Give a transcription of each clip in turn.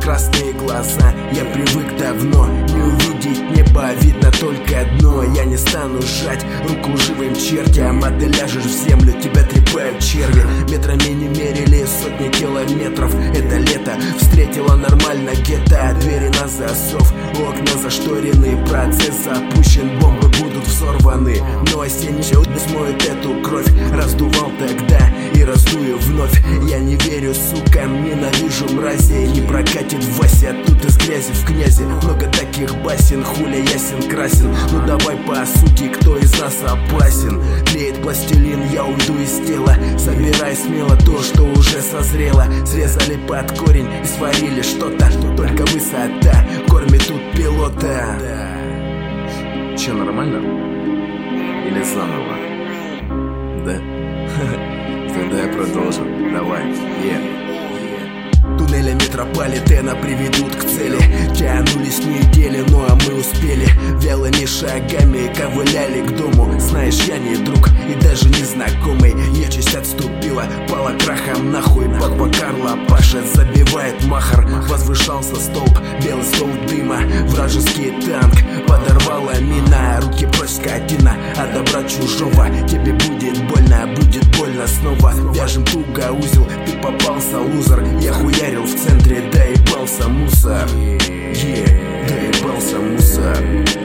красные глаза. Я привык давно, не увидеть небо, видно только дно. Я не стану сжать руку живым чертям, а ты ляжешь в землю, тебя трепают черви. Метрами не мерили сотни километров. Это лето встретило нормально гетто. Двери на засов, окна зашторены, процесс запущен, бомбы будут взорваны. Но осенний лед смоет эту кровь. Раздувал тогда и раздую вновь. Я не верю, сука, ненавижу мрази. Не прокатит Вася, тут из грязи в князи. Много таких басен, хуля ясен красен. Ну давай по сути, кто из нас опасен? Тлеет пластилин, я уйду из тела. Собирай смело то, что уже созрело. Срезали под корень и сварили что-то. Только высота кормит тут пилота. Че, нормально? Или заново? Да? Тогда я продолжу. Давай, Туннели метрополитена приведут к цели. Тянулись недели, ну а мы успели. Вялыми шагами ковыляли к дому. Знаешь, я не друг и даже не знакомый. Нечисть отступила, пала крахом нахуй. Папа Карло пашет, забивает махар. Возвышался столб, белый столб дыма. Вражеский танк подорвала мина. Руки прочь, скотина, отобрать чужого. Тебе будет больно снова. Вяжем туго узел, ты попался, лузер. Я хуярил в центре, доебался мусор. Доебался мусор.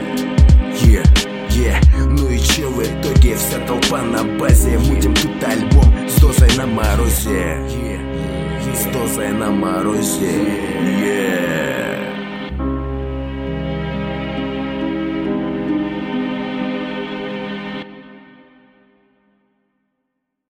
Ну и че в итоге? Вся толпа на базе. Мутим тут альбом с дозой на морозе. С дозой на морозе.